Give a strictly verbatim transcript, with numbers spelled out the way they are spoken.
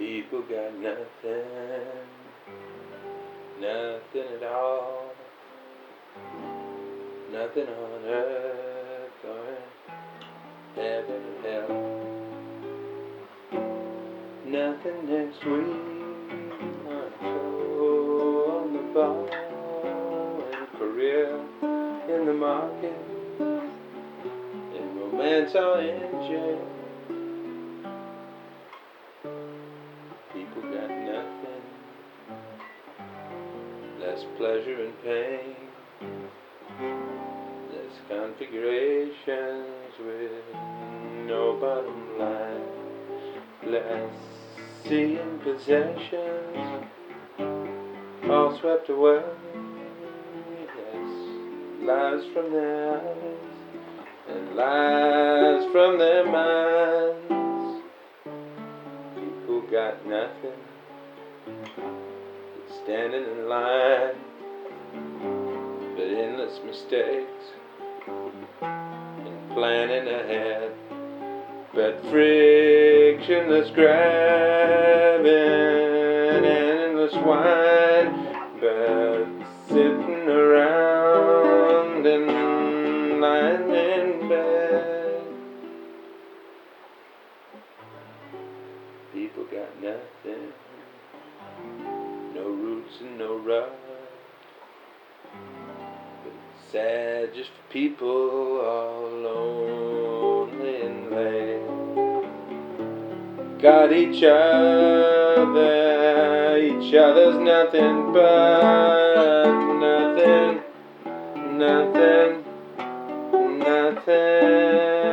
People got nothing, nothing at all, nothing on earth or in heaven or hell, nothing next week on a show on the bar, and career in the market, and romance or in jail. People got nothing, less pleasure and pain, less configurations with no bottom line, less seeing possessions all swept away, less lies from their eyes and lies from their minds. People got nothing, standing in line, but endless mistakes and planning ahead, but frictionless grabbing and endless wine, but sitting around and lying in bed. People got nothing, no roots and no rug, but it's sad just for people all lonely and lame. Got each other, each other's nothing but nothing, nothing, nothing.